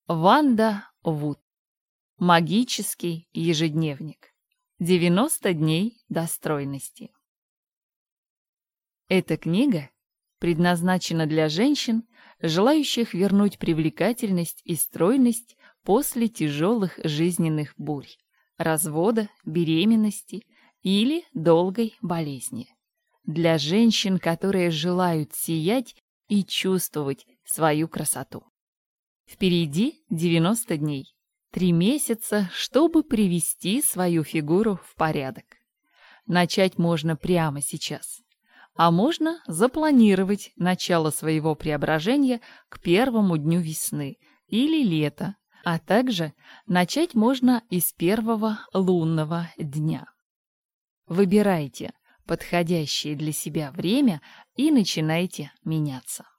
Ванда Вуд. Магический ежедневник. 90 дней до стройности. Эта книга предназначена для женщин, желающих вернуть привлекательность и стройность после тяжелых жизненных бурь, развода, беременности или долгой болезни. Для женщин, которые желают сиять и чувствовать свою красоту. Впереди 90 дней, 3 месяца, чтобы привести свою фигуру в порядок. Начать можно прямо сейчас, а можно запланировать начало своего преображения к первому дню весны или лета, а также начать можно и с первого лунного дня. Выбирайте подходящее для себя время и начинайте меняться.